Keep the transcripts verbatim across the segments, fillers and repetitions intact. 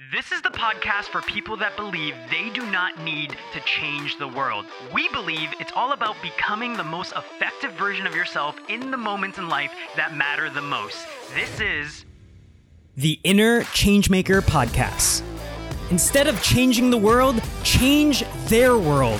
This is the podcast for people that believe they do not need to change the world. We believe it's all about becoming the most effective version of yourself in the moments in life that matter the most. This is the Inner Changemaker Podcast. Instead of changing the world, change their world.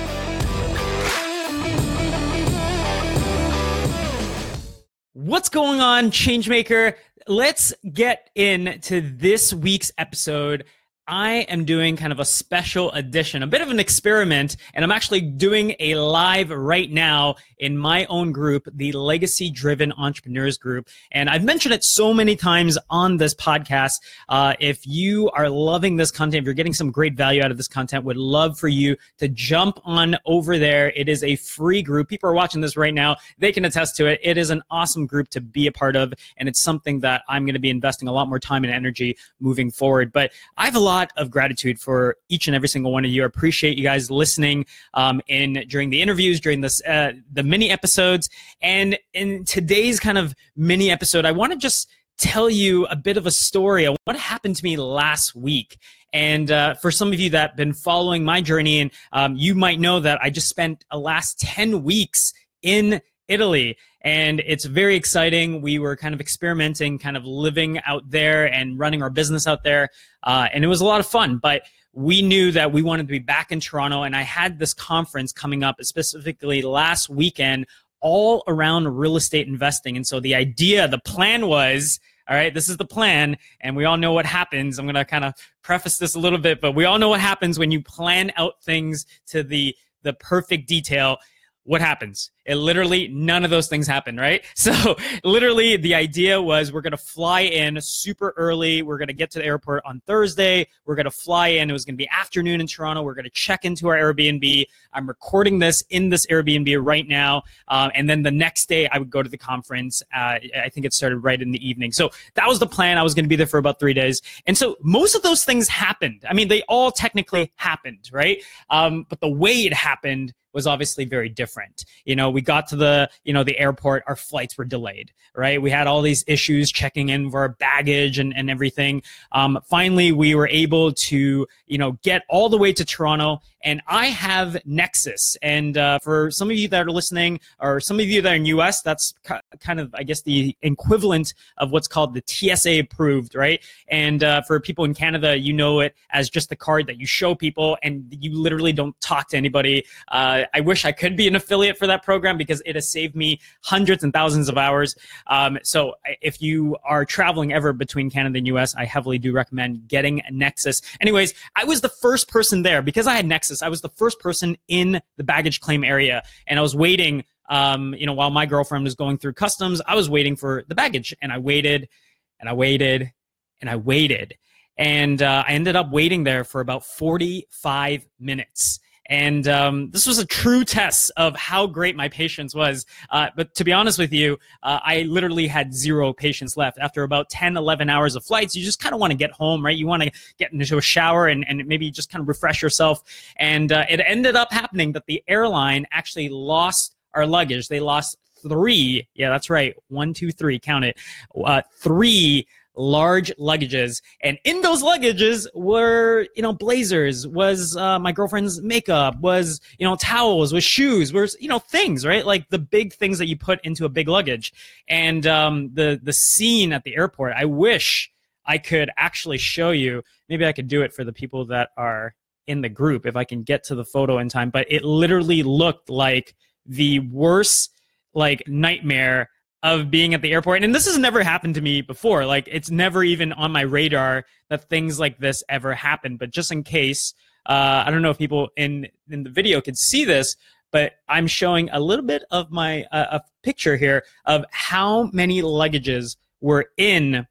What's going on, Changemaker? Let's get into this week's episode. I am doing kind of a special edition, a bit of an experiment, and I'm actually doing a live right now in my own group, the Legacy Driven Entrepreneurs Group. And I've mentioned it so many times on this podcast. Uh, if you are loving this content, if you're getting some great value out of this content, would love for you to jump on over there. It is a free group. People are watching this right now. They can attest to it. It is an awesome group to be a part of, and it's something that I'm going to be investing a lot more time and energy moving forward. But I have a lot of gratitude for each and every single one of you. I appreciate you guys listening um, in during the interviews, during this uh, the mini episodes. And in today's kind of mini episode, I want to just tell you a bit of a story of what happened to me last week. And uh, for some of you that have been following my journey, and um, you might know that I just spent the last ten weeks in Italy. And it's very exciting. We were kind of experimenting, kind of living out there and running our business out there. Uh, and it was a lot of fun. But we knew that we wanted to be back in Toronto. And I had this conference coming up specifically last weekend all around real estate investing. And so the idea, the plan was, all right, this is the plan. And we all know what happens. I'm going to kind of preface this a little bit, but we all know what happens when you plan out things to the, the perfect detail. What happens? It literally, none of those things happened, right? So literally the idea was we're going to fly in super early. We're going to get to the airport on Thursday. We're going to fly in. It was going to be afternoon in Toronto. We're going to check into our Airbnb. I'm recording this in this Airbnb right now. Um, and then the next day I would go to the conference. Uh, I think it started right in the evening. So that was the plan. I was going to be there for about three days. And so most of those things happened. I mean, they all technically happened, right? Um, but the way it happened was obviously very different. You know, we got to the, you know, the airport, our flights were delayed, right? We had all these issues checking in for our baggage and, and everything. Um, finally, we were able to, you know, get all the way to Toronto. And I have Nexus. And uh, for some of you that are listening, or some of you that are in U S, that's kind of, I guess, the equivalent of what's called the T S A approved, right? And uh, for people in Canada, you know it as just the card that you show people and you literally don't talk to anybody. Uh, I wish I could be an affiliate for that program because it has saved me hundreds and thousands of hours. Um, so if you are traveling ever between Canada and U S, I heavily do recommend getting Nexus. Anyways, I was the first person there because I had Nexus. I was the first person in the baggage claim area, and I was waiting, um, you know, while my girlfriend was going through customs, I was waiting for the baggage, and I waited, and I waited, and I waited, and uh, I ended up waiting there for about forty-five minutes. And um, this was a true test of how great my patience was. Uh, but to be honest with you, uh, I literally had zero patience left. After about ten, eleven hours of flights, you just kind of want to get home, right? You want to get into a shower and, and maybe just kind of refresh yourself. And uh, it ended up happening that the airline actually lost our luggage. They lost three. Yeah, that's right. One, two, three. Count it. Uh, three large luggages, and in those luggages were, you know, blazers, was uh, my girlfriend's makeup, was, you know, towels, was shoes, was, you know, things, right? Like the big things that you put into a big luggage. And um, the the scene at the airport, I wish I could actually show you. Maybe I could do it for the people that are in the group if I can get to the photo in time. But it literally looked like the worst, like, nightmare of being at the airport. And this has never happened to me before. Like, it's never even on my radar that things like this ever happen. But just in case, uh, I don't know if people in, in the video could see this, but I'm showing a little bit of my uh, a picture here of how many luggages were in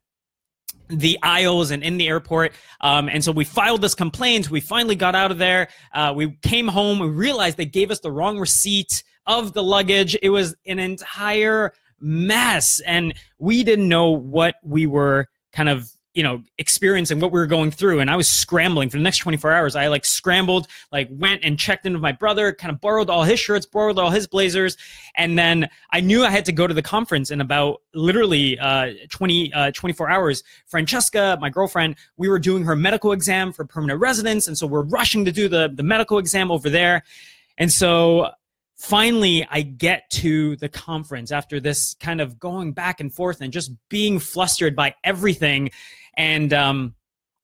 the aisles and in the airport. Um, and so we filed this complaint. We finally got out of there. Uh, we came home. We realized they gave us the wrong receipt of the luggage. It was an entire mess, and we didn't know what we were kind of you know, experiencing what we were going through. And I was scrambling for the next twenty-four hours. I like scrambled, like went and checked in with my brother, kind of borrowed all his shirts, borrowed all his blazers. And then I knew I had to go to the conference in about literally uh, twenty, uh, twenty-four hours. Francesca, my girlfriend, we were doing her medical exam for permanent residence. And so we're rushing to do the, the medical exam over there. And so finally, I get to the conference after this kind of going back and forth and just being flustered by everything. And, um,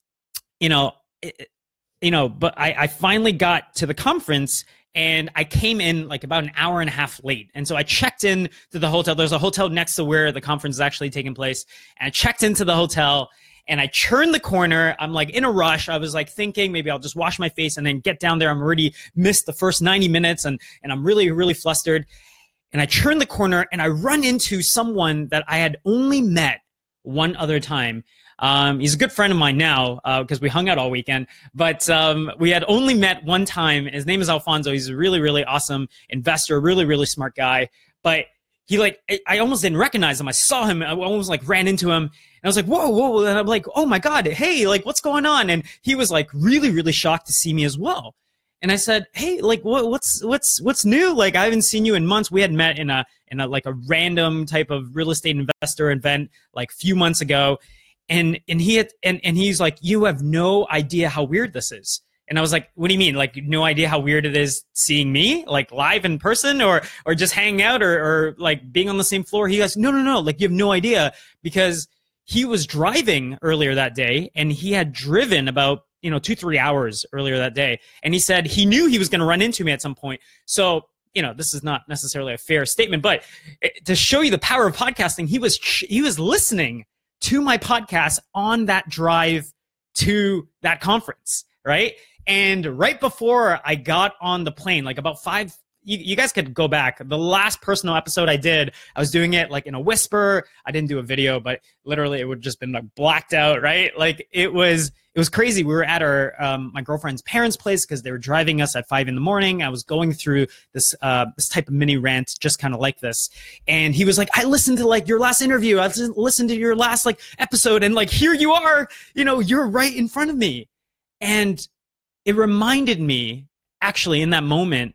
you know, it, you know, but I, I finally got to the conference and I came in like about an hour and a half late. And so I checked in to the hotel. There's a hotel next to where the conference is actually taking place. And I checked into the hotel and I turned the corner. I'm like in a rush. I was like thinking maybe I'll just wash my face and then get down there. I'm already missed the first ninety minutes and, and I'm really, really flustered. And I turn the corner and I run into someone that I had only met one other time. Um, he's a good friend of mine now because uh, we hung out all weekend, but um, we had only met one time. His name is Alfonso. He's a really, really awesome investor, really, really smart guy. But he like, I almost didn't recognize him. I saw him. I almost like ran into him. And I was like, whoa, whoa. And I'm like, oh my God, hey, like what's going on? And he was like really, really shocked to see me as well. And I said, hey, like what, what's what's what's new? Like I haven't seen you in months. We had met in a in a like a random type of real estate investor event like a few months ago. And and he had, and, and he's like, you have no idea how weird this is. And I was like, what do you mean? Like no idea how weird it is seeing me like live in person or or just hanging out or or like being on the same floor? He goes, no, no, no. Like you have no idea because he was driving earlier that day and he had driven about, you know, two, three hours earlier that day. And he said he knew he was going to run into me at some point. So, you know, this is not necessarily a fair statement, but it, to show you the power of podcasting, he was he was listening to my podcast on that drive to that conference, right? And right before I got on the plane, like about five, you, you guys could go back. The last personal episode I did, I was doing it like in a whisper. I didn't do a video, but literally it would just been like blacked out, right? Like it was, it was crazy. We were at our, um, my girlfriend's parents' place because they were driving us at five in the morning. I was going through this, uh, this type of mini rant, just kind of like this. And he was like, I listened to like your last interview. I listened to your last like episode and like, here you are, you know, you're right in front of me. And it reminded me actually in that moment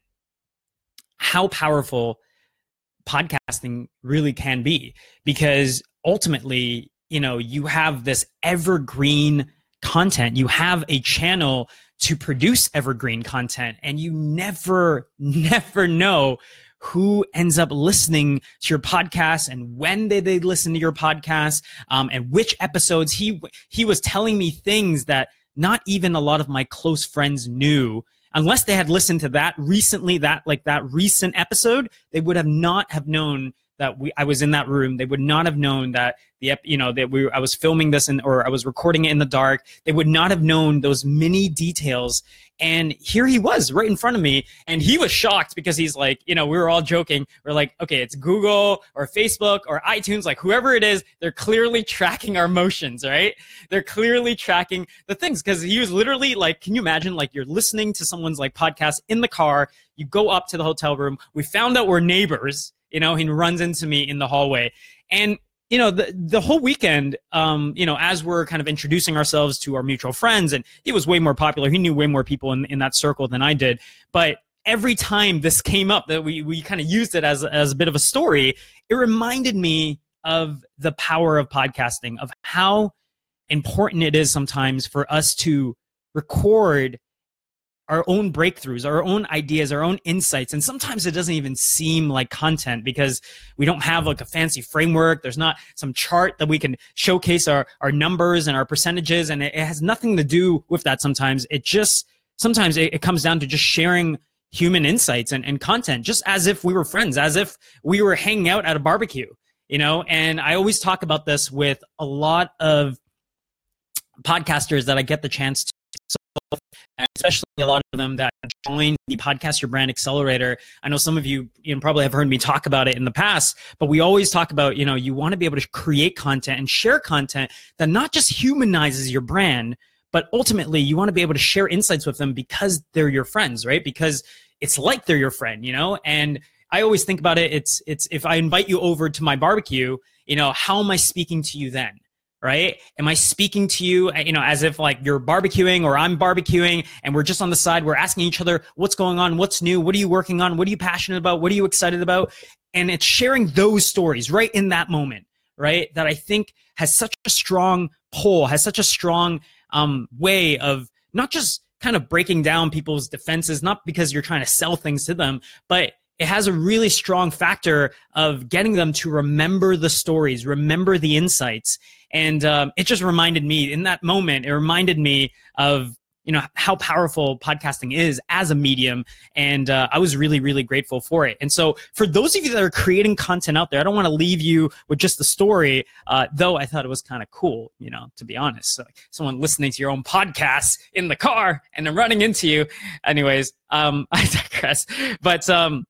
how powerful podcasting really can be, because ultimately, you know, you have this evergreen content. You have a channel to produce evergreen content, and you never, never know who ends up listening to your podcast and when did they listen to your podcast, um, and which episodes. He he was telling me things that not even a lot of my close friends knew. Unless they had listened to that recently, that like that recent episode, they would have not have known that we I was in that room. They would not have known that the you know that we I was filming this in, or I was recording it in the dark. They would not have known those mini details. And here he was right in front of me, and he was shocked because he's like, you know, we were all joking. We're like, okay, it's Google or Facebook or iTunes, like whoever it is, they're clearly tracking our motions, right? They're clearly tracking the things, because he was literally like, can you imagine, like you're listening to someone's like podcast in the car, you go up to the hotel room, we found out we're neighbors, you know, he runs into me in the hallway. And you know, the the whole weekend, um, you know, as we're kind of introducing ourselves to our mutual friends, and he was way more popular. He knew way more people in, in that circle than I did. But every time this came up, that we we kind of used it as, as a bit of a story, it reminded me of the power of podcasting, of how important it is sometimes for us to record our own breakthroughs, our own ideas, our own insights. And sometimes it doesn't even seem like content because we don't have like a fancy framework. There's not some chart that we can showcase our, our numbers and our percentages. And it, it has nothing to do with that sometimes. It just, sometimes it, it comes down to just sharing human insights and, and content, just as if we were friends, as if we were hanging out at a barbecue, you know? And I always talk about this with a lot of podcasters that I get the chance to, so, and especially a lot of them that join the Podcast Your Brand Accelerator. I know some of you, you know, probably have heard me talk about it in the past, but we always talk about, you know, you want to be able to create content and share content that not just humanizes your brand, but ultimately you want to be able to share insights with them because they're your friends, right? Because it's like they're your friend, you know? And I always think about it, it's, it's if I invite you over to my barbecue, you know, how am I speaking to you then? right? Am I speaking to you, you know, as if like you're barbecuing or I'm barbecuing and we're just on the side, we're asking each other, what's going on? What's new? What are you working on? What are you passionate about? What are you excited about? And it's sharing those stories right in that moment, right? That I think has such a strong pull, has such a strong um, way of not just kind of breaking down people's defenses, not because you're trying to sell things to them, but it has a really strong factor of getting them to remember the stories, remember the insights. And um, it just reminded me in that moment, it reminded me of, you know, how powerful podcasting is as a medium. And uh, I was really, really grateful for it. And so for those of you that are creating content out there, I don't want to leave you with just the story, uh, though I thought it was kind of cool, you know, to be honest. So, like, someone listening to your own podcast in the car and then running into you. Anyways, um, I digress. But um,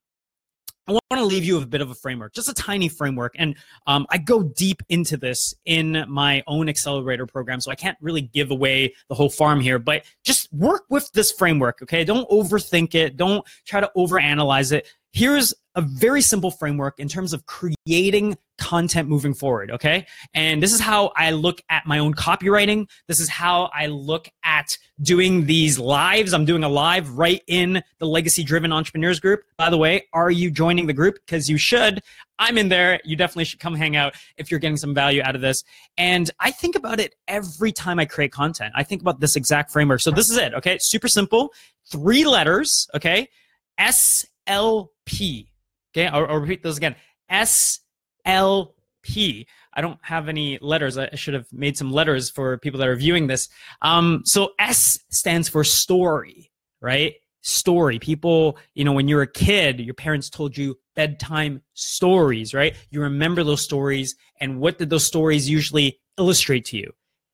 I want to leave you with a bit of a framework, just a tiny framework. And um, I go deep into this in my own accelerator program, so I can't really give away the whole farm here, but just work with this framework, okay? Don't overthink it. Don't try to overanalyze it. Here's a very simple framework in terms of creating content moving forward, okay? And this is how I look at my own copywriting. This is how I look at doing these lives. I'm doing a live right in the Legacy Driven Entrepreneurs group. By the way, are you joining the group? Because you should. I'm in there. You definitely should come hang out if you're getting some value out of this. And I think about it every time I create content. I think about this exact framework. So this is it, okay? Super simple. Three letters, okay? S L P. Okay, I'll, I'll repeat those again. S L P. I don't have any letters. I should have made some letters for people that are viewing this. Um, so S stands for story, right? Story. People, you know, when you're a kid, your parents told you bedtime stories, right? You remember those stories, and what did those stories usually illustrate to you?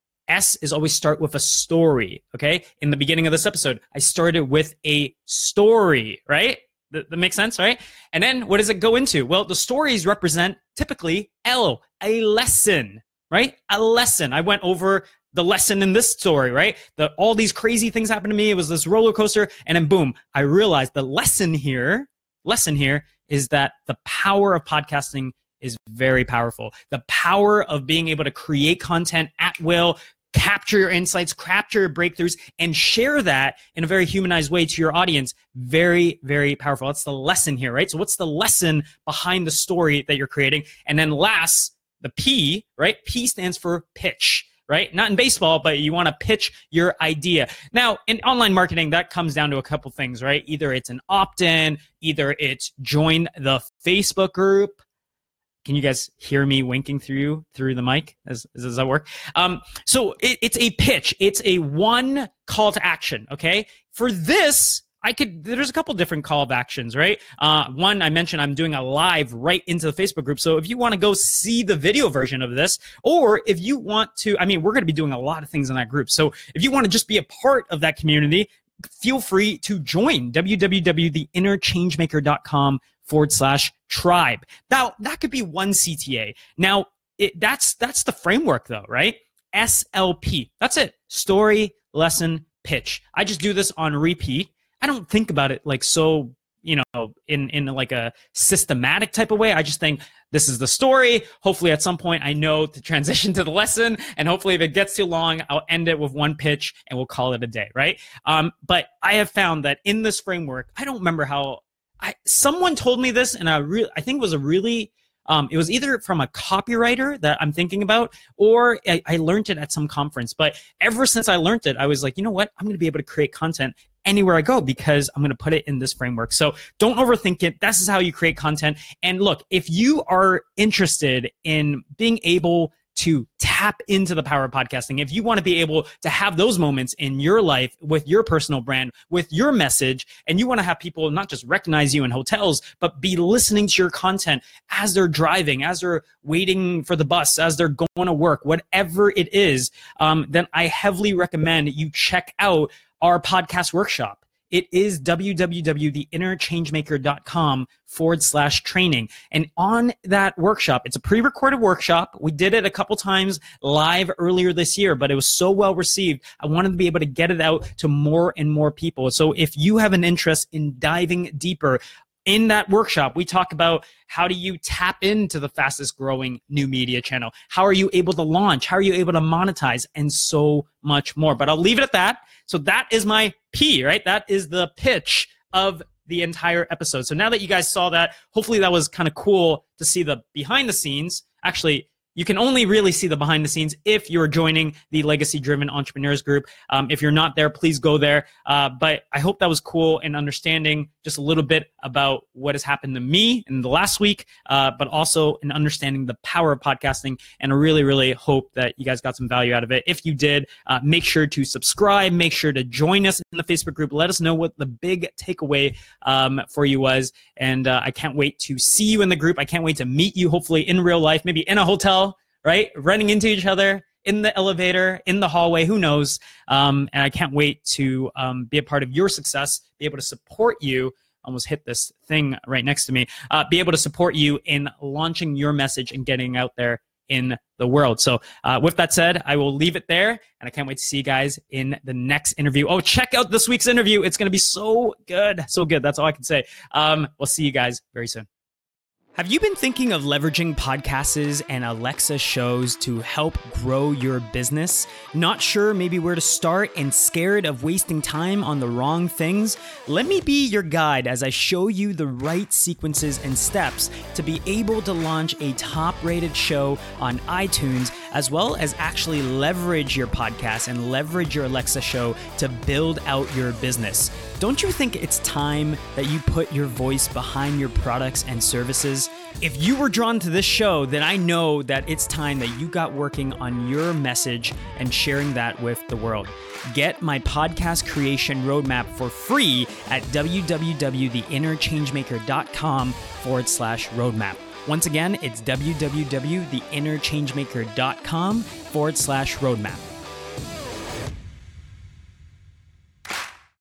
S is always start with a story, okay? In the beginning of this episode, I started with a story, right? That, that makes sense, right? And then what does it go into? Well, the stories represent typically L, a lesson, right? A lesson. I went over the lesson in this story, right? The, all these crazy things happened to me. It was this roller coaster. And then boom, I realized the lesson here, lesson here is that the power of podcasting is very powerful. The power of being able to create content at will, capture your insights, capture your breakthroughs, and share that in a very humanized way to your audience. Very, very powerful. That's the lesson here, right? So what's the lesson behind the story that you're creating? And then last, the P, right? P stands for pitch, right? Not in baseball, but you want to pitch your idea. Now, in online marketing, that comes down to a couple things, right? Either it's an opt-in, either it's join the Facebook group. Can you guys hear me winking through through the mic? Does, does that work? Um, so it, it's a pitch. It's a one call to action, okay? For this, I could, there's a couple different call of actions, right? Uh, one, I mentioned I'm doing a live right into the Facebook group. So if you want to go see the video version of this, or if you want to, I mean, we're going to be doing a lot of things in that group. So if you want to just be a part of that community, feel free to join www.theinnerchangemaker.com forward slash tribe. Now, that could be one C T A. Now, it, that's that's the framework though, right? S L P. That's it. Story, lesson, pitch. I just do this on repeat. I don't think about it like so, you know, in, in like a systematic type of way. I just think this is the story. Hopefully at some point I know to transition to the lesson, and hopefully if it gets too long, I'll end it with one pitch and we'll call it a day, right? Um, but I have found that in this framework, I don't remember how, I, someone told me this, and I really, I think it was a really, um, it was either from a copywriter that I'm thinking about, or I, I learned it at some conference. But ever since I learned it, I was like, you know what? I'm going to be able to create content anywhere I go because I'm going to put it in this framework. So don't overthink it. This is how you create content. And look, if you are interested in being able to tap into the power of podcasting, if you want to be able to have those moments in your life with your personal brand, with your message, and you want to have people not just recognize you in hotels, but be listening to your content as they're driving, as they're waiting for the bus, as they're going to work, whatever it is, um, then I heavily recommend you check out our podcast workshop. It is www.theinnerchangemaker.com forward slash training. And on that workshop, it's a pre-recorded workshop. We did it a couple times live earlier this year, but it was so well received. I wanted to be able to get it out to more and more people. So if you have an interest in diving deeper, In that workshop, we talk about how do you tap into the fastest growing new media channel? How are you able to launch? How are you able to monetize? And so much more. But I'll leave it at that. So that is my P, right? That is the pitch of the entire episode. So now that you guys saw that, hopefully that was kind of cool to see the behind the scenes. Actually, you can only really see the behind the scenes if you're joining the Legacy Driven Entrepreneurs Group. Um, if you're not there, please go there. Uh, but I hope that was cool in understanding just a little bit about what has happened to me in the last week, uh, but also in understanding the power of podcasting. And I really, really hope that you guys got some value out of it. If you did, uh, make sure to subscribe. Make sure to join us in the Facebook group. Let us know what the big takeaway um, for you was. And uh, I can't wait to see you in the group. I can't wait to meet you, hopefully in real life, maybe in a hotel, right? Running into each other in the elevator, in the hallway, who knows? Um, and I can't wait to um, be a part of your success, be able to support you. Almost hit this thing right next to me. Uh, be able to support you in launching your message and getting out there in the world. So uh, with that said, I will leave it there. And I can't wait to see you guys in the next interview. Oh, check out this week's interview. It's going to be so good. So good. That's all I can say. Um, we'll see you guys very soon. Have you been thinking of leveraging podcasts and Alexa shows to help grow your business? Not sure maybe where to start and scared of wasting time on the wrong things? Let me be your guide as I show you the right sequences and steps to be able to launch a top-rated show on iTunes, as well as actually leverage your podcast and leverage your Alexa show to build out your business. Don't you think it's time that you put your voice behind your products and services? If you were drawn to this show, then I know that it's time that you got working on your message and sharing that with the world. Get my podcast creation roadmap for free at www.theinnerchangemaker.com forward slash roadmap. Once again, it's www.theinnerchangemaker.com forward slash roadmap.